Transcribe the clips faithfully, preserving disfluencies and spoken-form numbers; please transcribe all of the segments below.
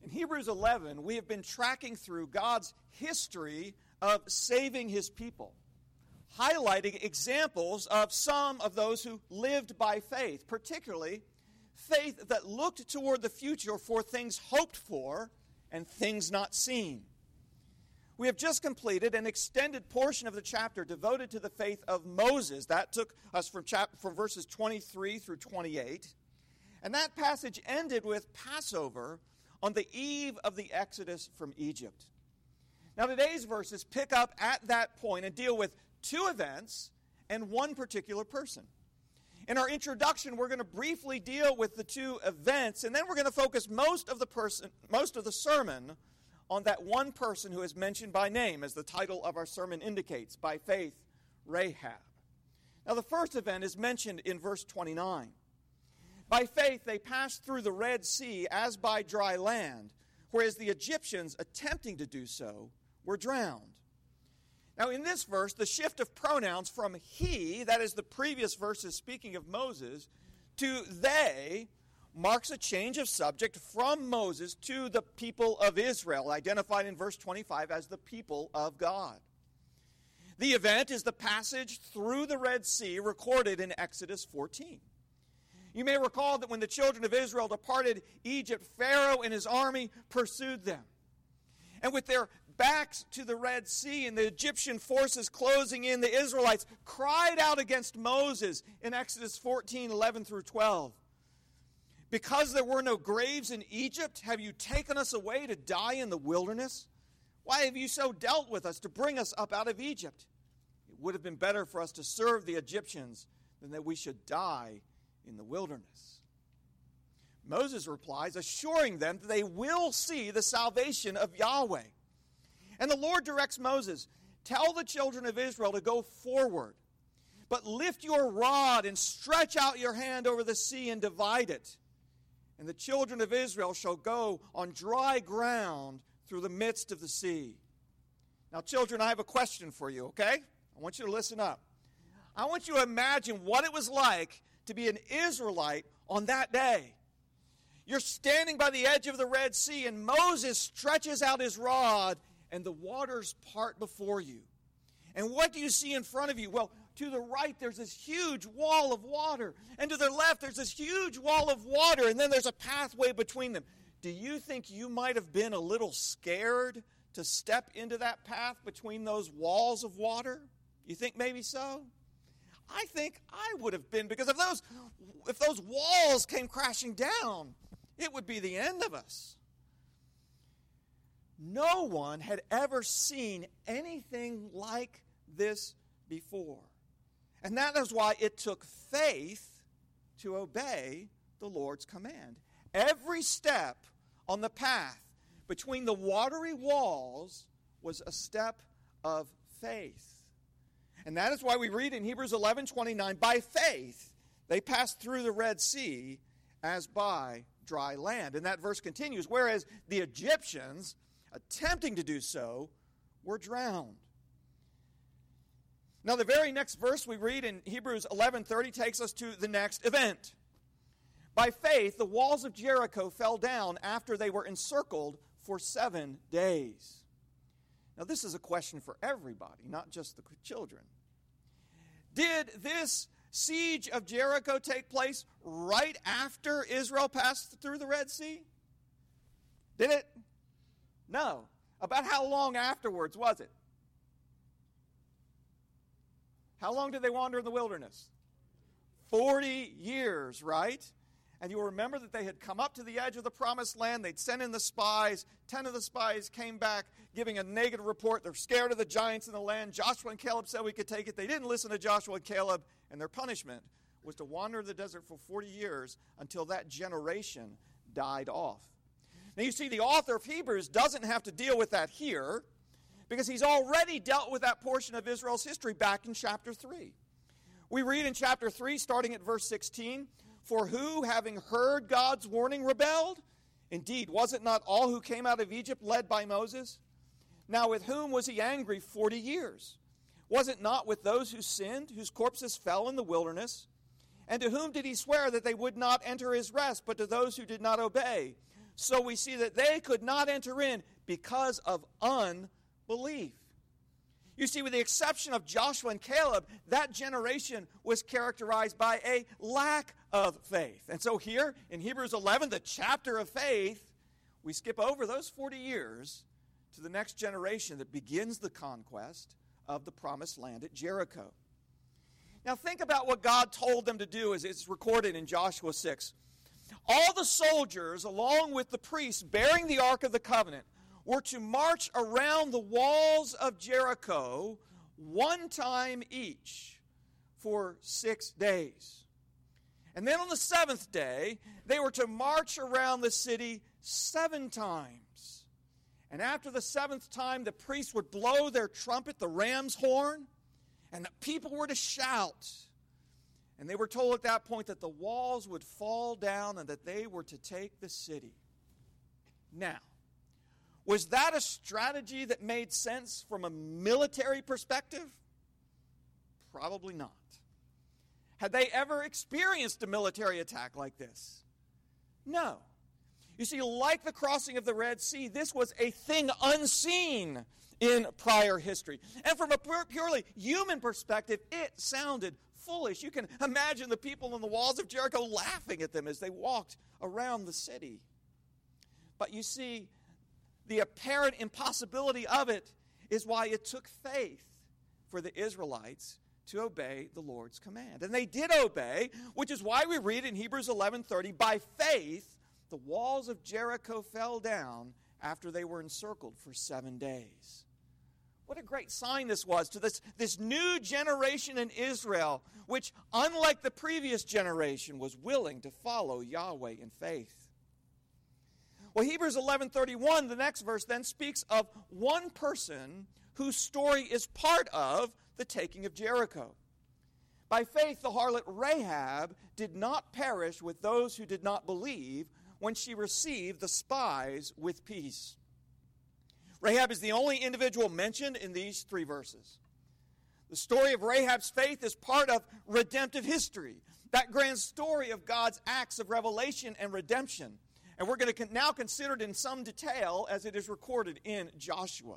In Hebrews eleven, we have been tracking through God's history of saving his people, highlighting examples of some of those who lived by faith, particularly faith that looked toward the future for things hoped for and things not seen. We have just completed an extended portion of the chapter devoted to the faith of Moses. That took us from, chap- from verses twenty-three through twenty-eight. And that passage ended with Passover on the eve of the Exodus from Egypt. Now today's verses pick up at that point and deal with two events and one particular person. In our introduction, we're going to briefly deal with the two events, and then we're going to focus most of the person, most of the sermon on that one person who is mentioned by name, as the title of our sermon indicates, by faith, Rahab. Now the first event is mentioned in verse twenty-nine. By faith they passed through the Red Sea as by dry land, whereas the Egyptians, attempting to do so, were drowned. Now in this verse, the shift of pronouns from he, that is the previous verses speaking of Moses, to they, marks a change of subject from Moses to the people of Israel, identified in verse twenty-five as the people of God. The event is the passage through the Red Sea recorded in Exodus fourteen. You may recall that when the children of Israel departed Egypt, Pharaoh and his army pursued them. And with their backs to the Red Sea and the Egyptian forces closing in, the Israelites cried out against Moses in Exodus fourteen, eleven through twelve. Because there were no graves in Egypt, have you taken us away to die in the wilderness? Why have you so dealt with us to bring us up out of Egypt? It would have been better for us to serve the Egyptians than that we should die in the wilderness. Moses replies, assuring them that they will see the salvation of Yahweh. And the Lord directs Moses, tell the children of Israel to go forward, but lift your rod and stretch out your hand over the sea and divide it. And the children of Israel shall go on dry ground through the midst of the sea. Now, children, I have a question for you, okay? I want you to listen up. I want you to imagine what it was like to be an Israelite on that day. You're standing by the edge of the Red Sea, and Moses stretches out his rod, and the waters part before you. And what do you see in front of you? Well, to the right, there's this huge wall of water. And to the left, there's this huge wall of water. And then there's a pathway between them. Do you think you might have been a little scared to step into that path between those walls of water? You think maybe so? I think I would have been, because if those, if those walls came crashing down, it would be the end of us. No one had ever seen anything like this before. And that is why it took faith to obey the Lord's command. Every step on the path between the watery walls was a step of faith. And that is why we read in Hebrews eleven twenty-nine, by faith they passed through the Red Sea as by dry land. And that verse continues, whereas the Egyptians, attempting to do so, were drowned. Now the very next verse we read in Hebrews eleven thirty takes us to the next event. By faith, the walls of Jericho fell down after they were encircled for seven days. Now this is a question for everybody, not just the children. Did this siege of Jericho take place right after Israel passed through the Red Sea? Did it? No. About how long afterwards was it? How long did they wander in the wilderness? Forty years, right? And you'll remember that they had come up to the edge of the promised land. They'd sent in the spies. Ten of the spies came back giving a negative report. They're scared of the giants in the land. Joshua and Caleb said we could take it. They didn't listen to Joshua and Caleb. And their punishment was to wander in the desert for forty years until that generation died off. Now you see, the author of Hebrews doesn't have to deal with that here, because he's already dealt with that portion of Israel's history back in chapter three. We read in chapter three, starting at verse sixteen, for who, having heard God's warning, rebelled? Indeed, was it not all who came out of Egypt led by Moses? Now with whom was he angry forty years? Was it not with those who sinned, whose corpses fell in the wilderness? And to whom did he swear that they would not enter his rest, but to those who did not obey? So we see that they could not enter in because of unbelief. You see, with the exception of Joshua and Caleb, that generation was characterized by a lack of faith. And so here in Hebrews eleven, the chapter of faith, we skip over those forty years to the next generation that begins the conquest of the promised land at Jericho. Now think about what God told them to do as it's recorded in Joshua six. All the soldiers, along with the priests bearing the Ark of the Covenant, were to march around the walls of Jericho one time each for six days. And then on the seventh day, they were to march around the city seven times. And after the seventh time, the priests would blow their trumpet, the ram's horn, and the people were to shout. And they were told at that point that the walls would fall down and that they were to take the city. Now, was that a strategy that made sense from a military perspective? Probably not. Had they ever experienced a military attack like this? No. You see, like the crossing of the Red Sea, this was a thing unseen in prior history. And from a purely human perspective, it sounded foolish. You can imagine the people on the walls of Jericho laughing at them as they walked around the city. But you see, the apparent impossibility of it is why it took faith for the Israelites to obey the Lord's command. And they did obey, which is why we read in Hebrews eleven thirty, by faith the walls of Jericho fell down after they were encircled for seven days. What a great sign this was to this, this new generation in Israel, which, unlike the previous generation, was willing to follow Yahweh in faith. Well, Hebrews eleven thirty-one, the next verse, then speaks of one person whose story is part of the taking of Jericho. By faith, the harlot Rahab did not perish with those who did not believe when she received the spies with peace. Rahab is the only individual mentioned in these three verses. The story of Rahab's faith is part of redemptive history, that grand story of God's acts of revelation and redemption. And we're going to now consider it in some detail as it is recorded in Joshua.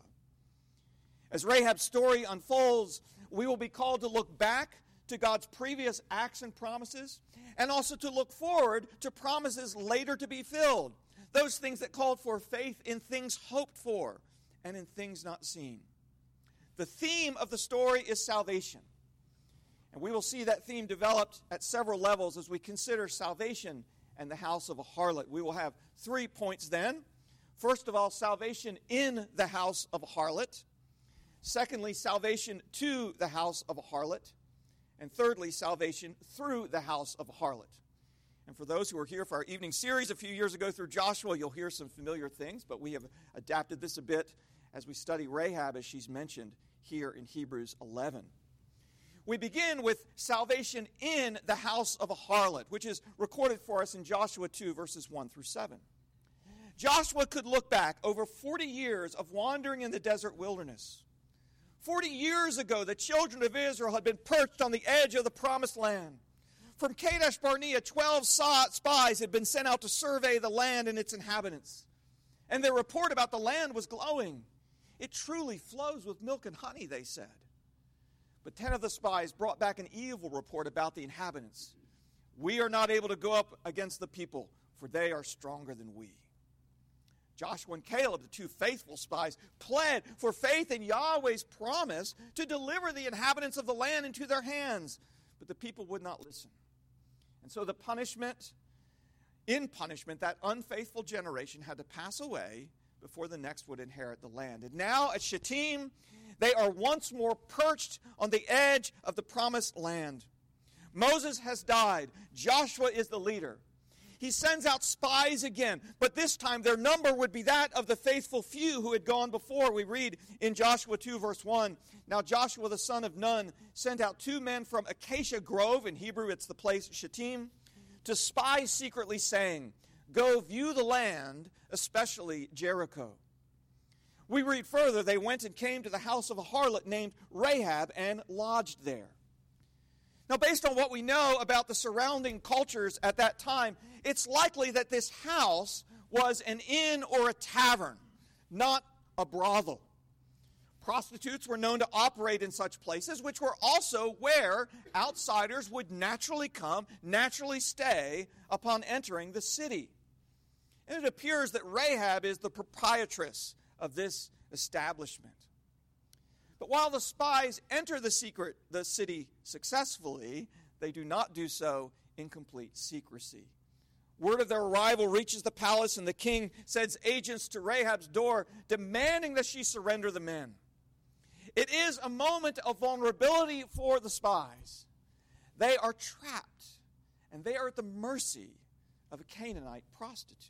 As Rahab's story unfolds, we will be called to look back to God's previous acts and promises, and also to look forward to promises later to be filled. Those things that called for faith in things hoped for and in things not seen. The theme of the story is salvation. And we will see that theme developed at several levels as we consider salvation and the house of a harlot. We will have three points then. First of all, salvation in the house of a harlot. Secondly, salvation to the house of a harlot. And thirdly, salvation through the house of a harlot. And for those who were here for our evening series a few years ago through Joshua, you'll hear some familiar things, but we have adapted this a bit as we study Rahab as she's mentioned here in Hebrews eleven. We begin with salvation in the house of a harlot, which is recorded for us in Joshua two, verses one through seven. Joshua could look back over forty years of wandering in the desert wilderness. Forty years ago, the children of Israel had been perched on the edge of the promised land. From Kadesh Barnea, twelve spies had been sent out to survey the land and its inhabitants. And their report about the land was glowing. It truly flows with milk and honey, they said. But ten of the spies brought back an evil report about the inhabitants. We are not able to go up against the people, for they are stronger than we. Joshua and Caleb, the two faithful spies, pled for faith in Yahweh's promise to deliver the inhabitants of the land into their hands. But the people would not listen. And so the punishment, in punishment, that unfaithful generation had to pass away before the next would inherit the land. And now at Shittim, they are once more perched on the edge of the promised land. Moses has died. Joshua is the leader. He sends out spies again, but this time their number would be that of the faithful few who had gone before. We read in Joshua two, verse one, Now Joshua the son of Nun sent out two men from Acacia Grove, in Hebrew it's the place Shittim, to spy secretly, saying, Go view the land, especially Jericho. We read further, they went and came to the house of a harlot named Rahab and lodged there. Now, based on what we know about the surrounding cultures at that time, it's likely that this house was an inn or a tavern, not a brothel. Prostitutes were known to operate in such places, which were also where outsiders would naturally come, naturally stay upon entering the city. And it appears that Rahab is the proprietress of this establishment. But while the spies enter the secret, the city successfully, they do not do so in complete secrecy. Word of their arrival reaches the palace, and the king sends agents to Rahab's door, demanding that she surrender the men. It is a moment of vulnerability for the spies. They are trapped, and they are at the mercy of a Canaanite prostitute.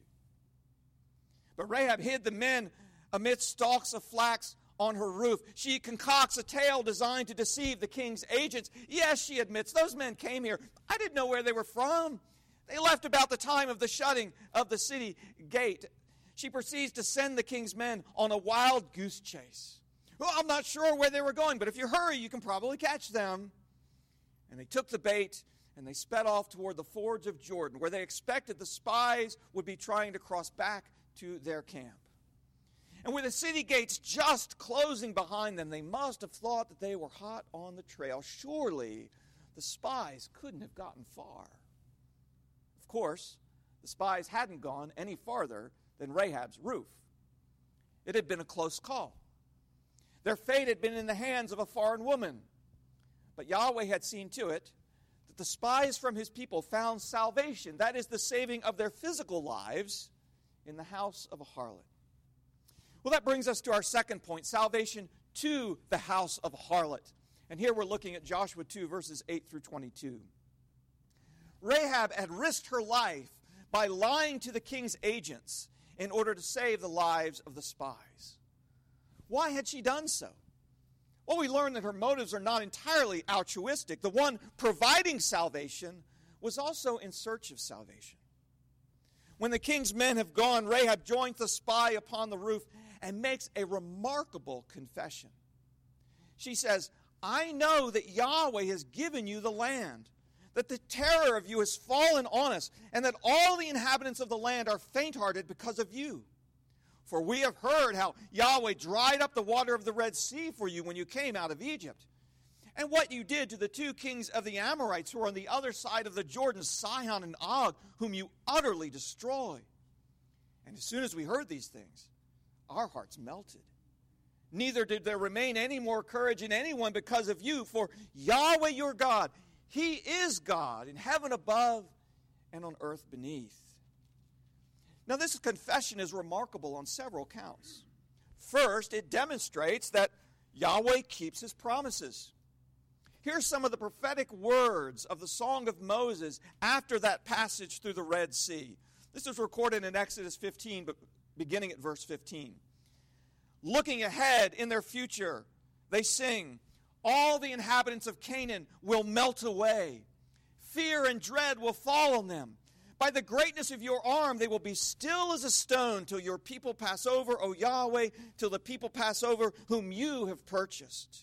But Rahab hid the men amidst stalks of flax on her roof. She concocts a tale designed to deceive the king's agents. Yes, she admits, those men came here. I didn't know where they were from. They left about the time of the shutting of the city gate. She proceeds to send the king's men on a wild goose chase. Well, I'm not sure where they were going, but if you hurry, you can probably catch them. And they took the bait, and they sped off toward the fords of Jordan, where they expected the spies would be trying to cross back to their camp. And with the city gates just closing behind them, they must have thought that they were hot on the trail. Surely the spies couldn't have gotten far. Of course, the spies hadn't gone any farther than Rahab's roof. It had been a close call. Their fate had been in the hands of a foreign woman. But Yahweh had seen to it that the spies from his people found salvation, that is, the saving of their physical lives, in the house of a harlot. Well, that brings us to our second point, salvation to the house of a harlot. And here we're looking at Joshua two, verses eight through twenty-two. Rahab had risked her life by lying to the king's agents in order to save the lives of the spies. Why had she done so? Well, we learn that her motives are not entirely altruistic. The one providing salvation was also in search of salvation. When the king's men have gone, Rahab joins the spy upon the roof and makes a remarkable confession. She says, I know that Yahweh has given you the land, that the terror of you has fallen on us, and that all the inhabitants of the land are faint-hearted because of you. For we have heard how Yahweh dried up the water of the Red Sea for you when you came out of Egypt, and what you did to the two kings of the Amorites who are on the other side of the Jordan, Sihon and Og, whom you utterly destroyed. And as soon as we heard these things, our hearts melted. Neither did there remain any more courage in anyone because of you, for Yahweh your God, he is God in heaven above and on earth beneath. Now, this confession is remarkable on several counts. First, it demonstrates that Yahweh keeps his promises. Here's some of the prophetic words of the Song of Moses after that passage through the Red Sea. This is recorded in Exodus fifteen, but beginning at verse fifteen. Looking ahead in their future, they sing, all the inhabitants of Canaan will melt away. Fear and dread will fall on them. By the greatness of your arm, they will be still as a stone till your people pass over, O Yahweh, till the people pass over whom you have purchased.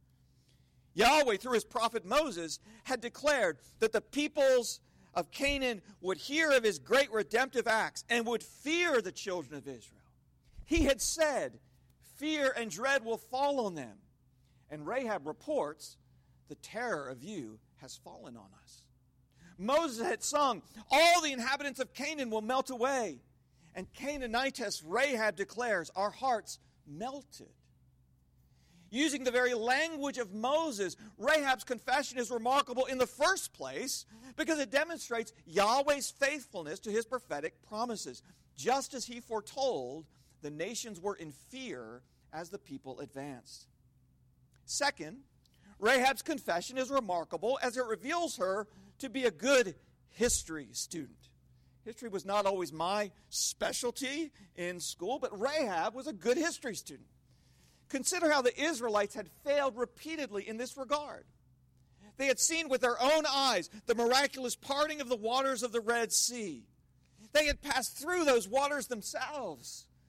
Yahweh, through his prophet Moses, had declared that the peoples of Canaan would hear of his great redemptive acts and would fear the children of Israel. He had said, fear and dread will fall on them. And Rahab reports, the terror of you has fallen on us. Moses had sung, all the inhabitants of Canaan will melt away. And Canaanitess Rahab declares, our hearts melted. Using the very language of Moses, Rahab's confession is remarkable in the first place because it demonstrates Yahweh's faithfulness to his prophetic promises. Just as he foretold, the nations were in fear as the people advanced. Second, Rahab's confession is remarkable as it reveals her to be a good history student. History was not always my specialty in school, but Rahab was a good history student. Consider how the Israelites had failed repeatedly in this regard. They had seen with their own eyes the miraculous parting of the waters of the Red Sea. They had passed through those waters themselves.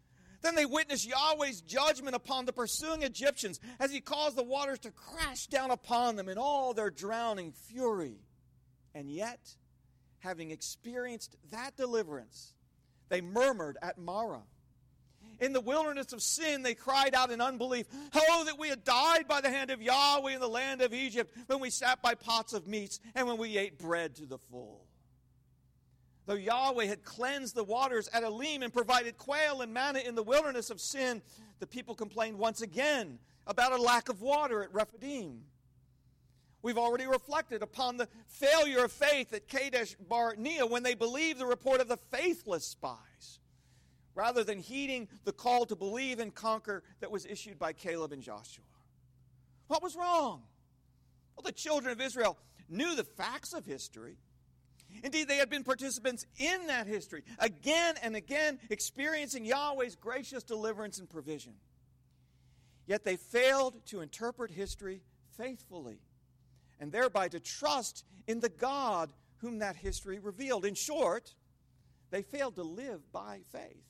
Then they witnessed Yahweh's judgment upon the pursuing Egyptians as he caused the waters to crash down upon them in all their drowning fury. And yet, having experienced that deliverance, they murmured at Marah. In the wilderness of sin, they cried out in unbelief, "Oh, that we had died by the hand of Yahweh in the land of Egypt, when we sat by pots of meats and when we ate bread to the full." Though Yahweh had cleansed the waters at Elim and provided quail and manna in the wilderness of sin, the people complained once again about a lack of water at Rephidim. We've already reflected upon the failure of faith at Kadesh Barnea when they believed the report of the faithless spies, rather than heeding the call to believe and conquer that was issued by Caleb and Joshua. What was wrong? Well, the children of Israel knew the facts of history. Indeed, they had been participants in that history, again and again experiencing Yahweh's gracious deliverance and provision. Yet they failed to interpret history faithfully, and thereby to trust in the God whom that history revealed. In short, they failed to live by faith.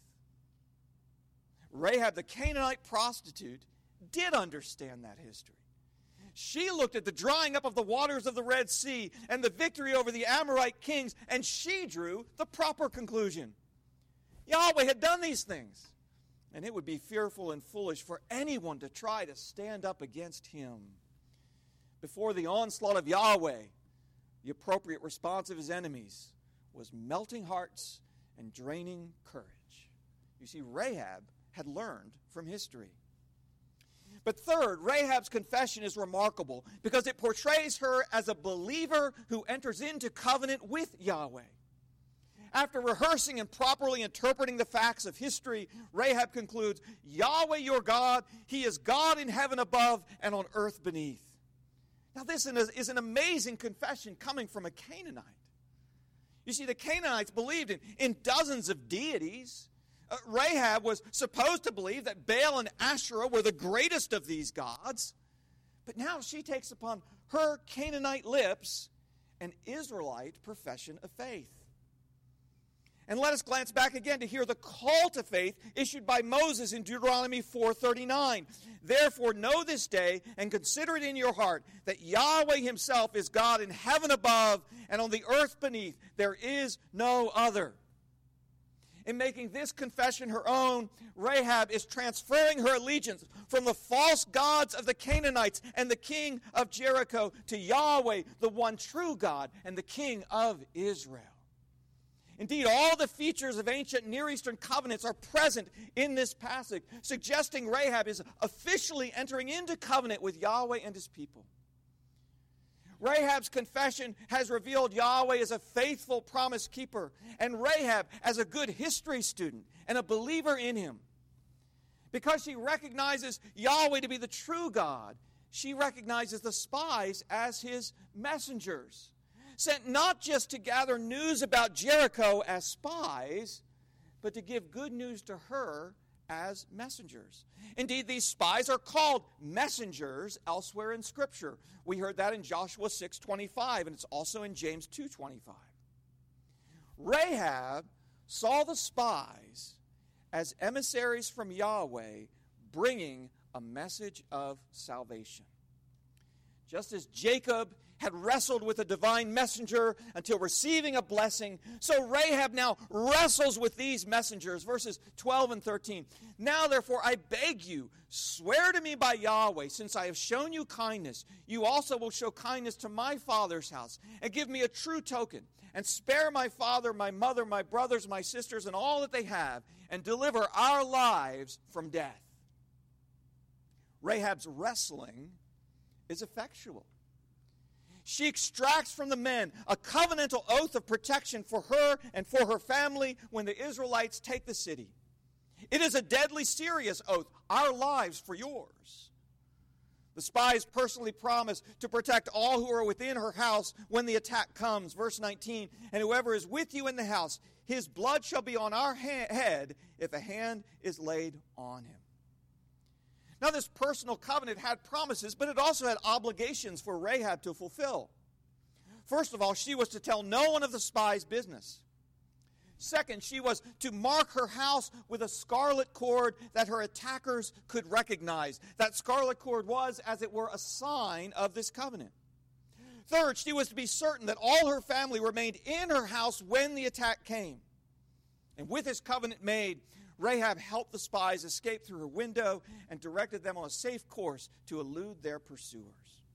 Rahab, the Canaanite prostitute, did understand that history. She looked at the drying up of the waters of the Red Sea and the victory over the Amorite kings, and she drew the proper conclusion. Yahweh had done these things, and it would be fearful and foolish for anyone to try to stand up against him. Before the onslaught of Yahweh, the appropriate response of his enemies was melting hearts and draining courage. You see, Rahab had learned from history. But third, Rahab's confession is remarkable because it portrays her as a believer who enters into covenant with Yahweh. After rehearsing and properly interpreting the facts of history, Rahab concludes, "Yahweh your God, he is God in heaven above and on earth beneath." Now this is an amazing confession coming from a Canaanite. You see, the Canaanites believed in, in dozens of deities. Uh, Rahab was supposed to believe that Baal and Asherah were the greatest of these gods. But now she takes upon her Canaanite lips an Israelite profession of faith. And let us glance back again to hear the call to faith issued by Moses in Deuteronomy four thirty-nine. "Therefore know this day and consider it in your heart that Yahweh himself is God in heaven above and on the earth beneath. There is no other." In making this confession her own, Rahab is transferring her allegiance from the false gods of the Canaanites and the king of Jericho to Yahweh, the one true God and the King of Israel. Indeed, all the features of ancient Near Eastern covenants are present in this passage, suggesting Rahab is officially entering into covenant with Yahweh and his people. Rahab's confession has revealed Yahweh as a faithful promise keeper, and Rahab as a good history student and a believer in him. Because she recognizes Yahweh to be the true God, she recognizes the spies as his messengers, sent not just to gather news about Jericho as spies, but to give good news to her as messengers. Indeed, these spies are called messengers elsewhere in Scripture. We heard that in Joshua six twenty-five, and it's also in James two twenty-five. Rahab saw the spies as emissaries from Yahweh bringing a message of salvation. Just as Jacob had wrestled with a divine messenger until receiving a blessing, so Rahab now wrestles with these messengers. Verses twelve and thirteen. "Now therefore I beg you, swear to me by Yahweh, since I have shown you kindness, you also will show kindness to my father's house, and give me a true token, and spare my father, my mother, my brothers, my sisters, and all that they have, and deliver our lives from death." Rahab's wrestling is effectual. She extracts from the men a covenantal oath of protection for her and for her family when the Israelites take the city. It is a deadly serious oath, our lives for yours. The spies personally promise to protect all who are within her house when the attack comes. Verse nineteen, "And whoever is with you in the house, his blood shall be on our ha- head if a hand is laid on him." Now, this personal covenant had promises, but it also had obligations for Rahab to fulfill. First of all, she was to tell no one of the spies' business. Second, she was to mark her house with a scarlet cord that her attackers could recognize. That scarlet cord was, as it were, a sign of this covenant. Third, she was to be certain that all her family remained in her house when the attack came. And with this covenant made, Rahab helped the spies escape through her window and directed them on a safe course to elude their pursuers.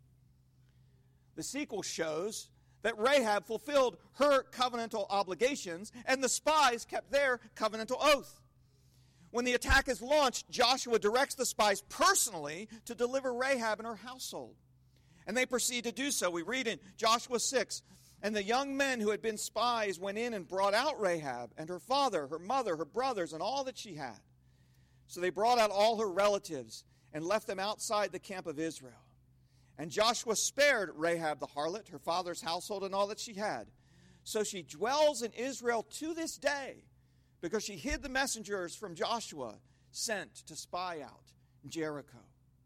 The sequel shows that Rahab fulfilled her covenantal obligations and the spies kept their covenantal oath. When the attack is launched, Joshua directs the spies personally to deliver Rahab and her household. And they proceed to do so. We read in Joshua six, "And the young men who had been spies went in and brought out Rahab and her father, her mother, her brothers, and all that she had. So they brought out all her relatives and left them outside the camp of Israel. And Joshua spared Rahab the harlot, her father's household, and all that she had. So she dwells in Israel to this day, because she hid the messengers from Joshua sent to spy out Jericho."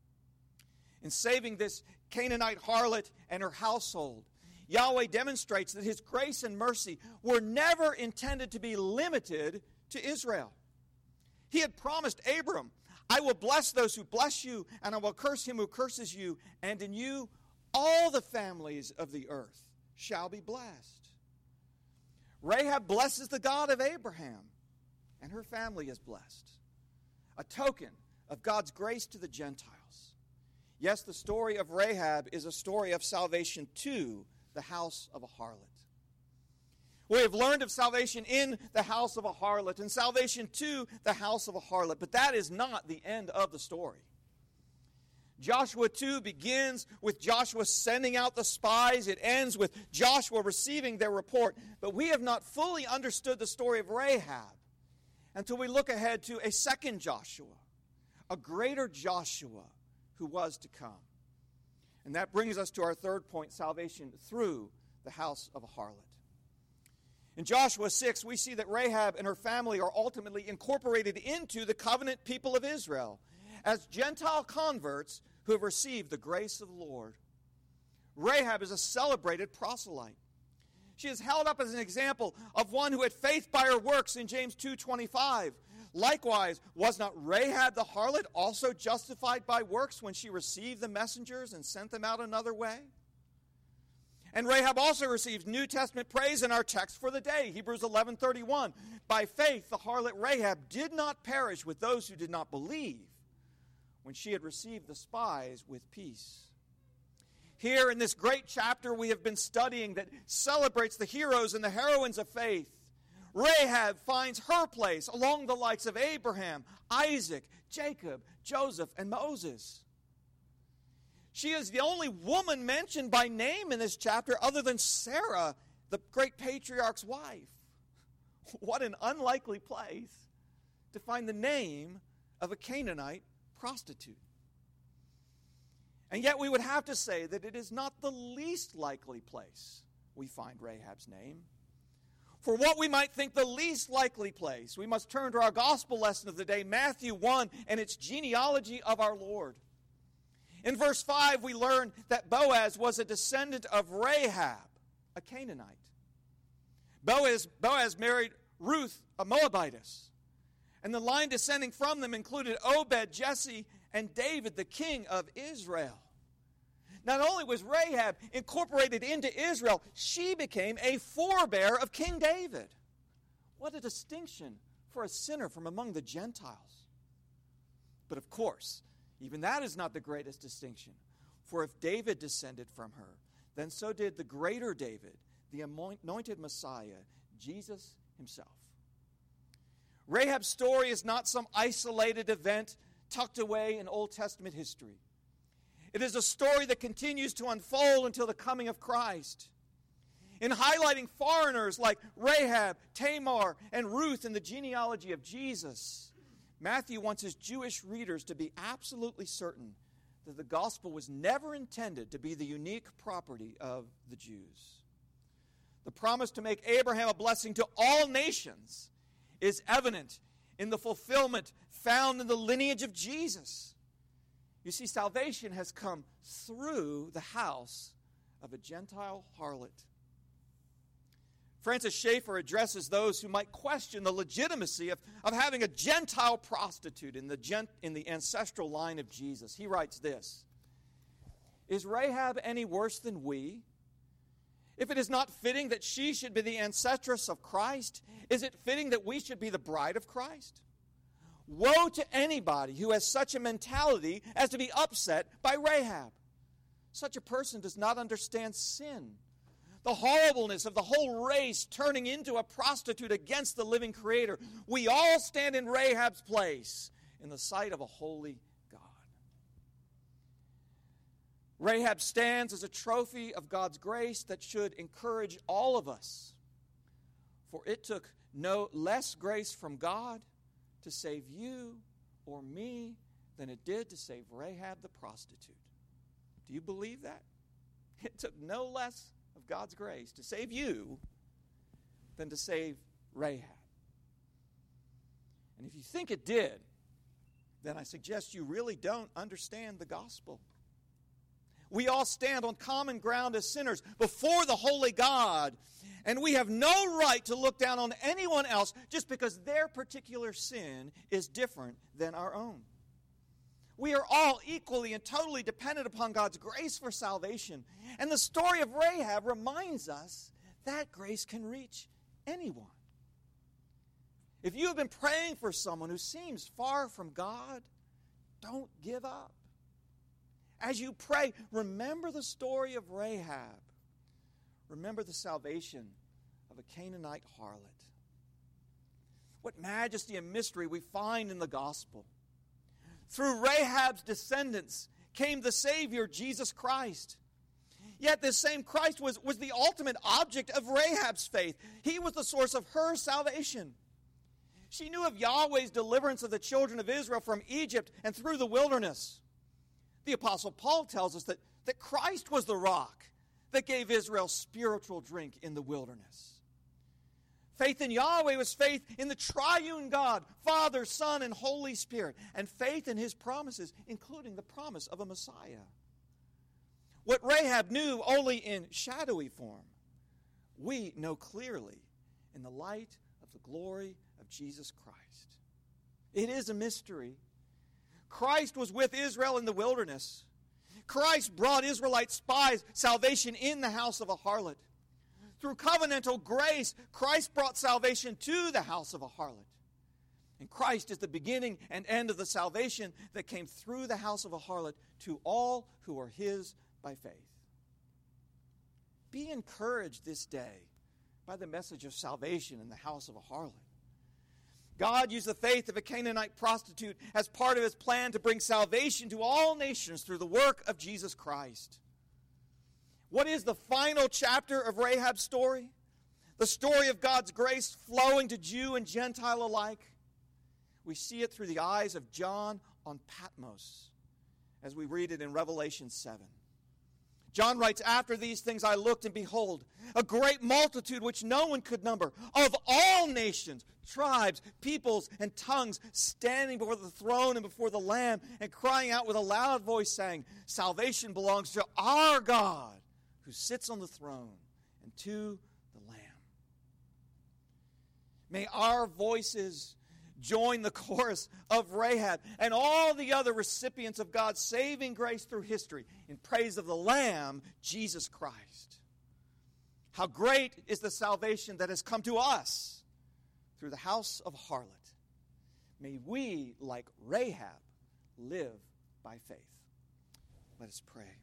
In saving this Canaanite harlot and her household, Yahweh demonstrates that his grace and mercy were never intended to be limited to Israel. He had promised Abram, "I will bless those who bless you, and I will curse him who curses you, and in you all the families of the earth shall be blessed." Rahab blesses the God of Abraham, and her family is blessed, a token of God's grace to the Gentiles. Yes, the story of Rahab is a story of salvation to the house of a harlot. We have learned of salvation in the house of a harlot and salvation to the house of a harlot, but that is not the end of the story. Joshua two begins with Joshua sending out the spies. It ends with Joshua receiving their report, but we have not fully understood the story of Rahab until we look ahead to a second Joshua, a greater Joshua who was to come. And that brings us to our third point, salvation through the house of a harlot. In Joshua six, we see that Rahab and her family are ultimately incorporated into the covenant people of Israel as Gentile converts who have received the grace of the Lord. Rahab is a celebrated proselyte. She is held up as an example of one who had faith by her works in James two twenty-five. Likewise, was not Rahab the harlot also justified by works when she received the messengers and sent them out another way? And Rahab also receives New Testament praise in our text for the day, Hebrews eleven thirty-one. By faith, the harlot Rahab did not perish with those who did not believe when she had received the spies with peace. Here in this great chapter we have been studying that celebrates the heroes and the heroines of faith, Rahab finds her place along the likes of Abraham, Isaac, Jacob, Joseph, and Moses. She is the only woman mentioned by name in this chapter other than Sarah, the great patriarch's wife. What an unlikely place to find the name of a Canaanite prostitute. And yet we would have to say that it is not the least likely place we find Rahab's name. For what we might think the least likely place, we must turn to our gospel lesson of the day, Matthew one, and its genealogy of our Lord. In verse five, we learn that Boaz was a descendant of Rahab, a Canaanite. Boaz, Boaz married Ruth, a Moabitess. And the line descending from them included Obed, Jesse, and David, the king of Israel. Not only was Rahab incorporated into Israel, she became a forebear of King David. What a distinction for a sinner from among the Gentiles. But of course, even that is not the greatest distinction. For if David descended from her, then so did the greater David, the anointed Messiah, Jesus himself. Rahab's story is not some isolated event tucked away in Old Testament history. It is a story that continues to unfold until the coming of Christ. In highlighting foreigners like Rahab, Tamar, and Ruth in the genealogy of Jesus, Matthew wants his Jewish readers to be absolutely certain that the gospel was never intended to be the unique property of the Jews. The promise to make Abraham a blessing to all nations is evident in the fulfillment found in the lineage of Jesus. You see, salvation has come through the house of a Gentile harlot. Francis Schaeffer addresses those who might question the legitimacy of, of having a Gentile prostitute in the, gent, in the ancestral line of Jesus. He writes this: "Is Rahab any worse than we? If it is not fitting that she should be the ancestress of Christ, is it fitting that we should be the bride of Christ? Woe to anybody who has such a mentality as to be upset by Rahab. Such a person does not understand sin, the horribleness of the whole race turning into a prostitute against the living Creator. We all stand in Rahab's place in the sight of a holy God." Rahab stands as a trophy of God's grace that should encourage all of us. For it took no less grace from God to save you or me than it did to save Rahab the prostitute. Do you believe that? It took no less of God's grace to save you than to save Rahab. And if you think it did, then I suggest you really don't understand the gospel. We all stand on common ground as sinners before the holy God, and we have no right to look down on anyone else just because their particular sin is different than our own. We are all equally and totally dependent upon God's grace for salvation, and the story of Rahab reminds us that grace can reach anyone. If you have been praying for someone who seems far from God, don't give up. As you pray, remember the story of Rahab. Remember the salvation of a Canaanite harlot. What majesty and mystery we find in the gospel. Through Rahab's descendants came the Savior, Jesus Christ. Yet this same Christ was, was the ultimate object of Rahab's faith. He was the source of her salvation. She knew of Yahweh's deliverance of the children of Israel from Egypt and through the wilderness. The Apostle Paul tells us that, that Christ was the rock that gave Israel spiritual drink in the wilderness. Faith in Yahweh was faith in the triune God, Father, Son, and Holy Spirit, and faith in His promises, including the promise of a Messiah. What Rahab knew only in shadowy form, we know clearly in the light of the glory of Jesus Christ. It is a mystery. Christ was with Israel in the wilderness. Christ brought Israelite spies salvation in the house of a harlot. Through covenantal grace, Christ brought salvation to the house of a harlot. And Christ is the beginning and end of the salvation that came through the house of a harlot to all who are His by faith. Be encouraged this day by the message of salvation in the house of a harlot. God used the faith of a Canaanite prostitute as part of His plan to bring salvation to all nations through the work of Jesus Christ. What is the final chapter of Rahab's story? The story of God's grace flowing to Jew and Gentile alike. We see it through the eyes of John on Patmos as we read it in Revelation seven. John writes, "After these things I looked, and behold, a great multitude which no one could number, of all nations, tribes, peoples, and tongues, standing before the throne and before the Lamb, and crying out with a loud voice, saying, 'Salvation belongs to our God, who sits on the throne, and to the Lamb.'" May our voices join the chorus of Rahab and all the other recipients of God's saving grace through history in praise of the Lamb, Jesus Christ. How great is the salvation that has come to us through the house of a harlot. May we, like Rahab, live by faith. Let us pray.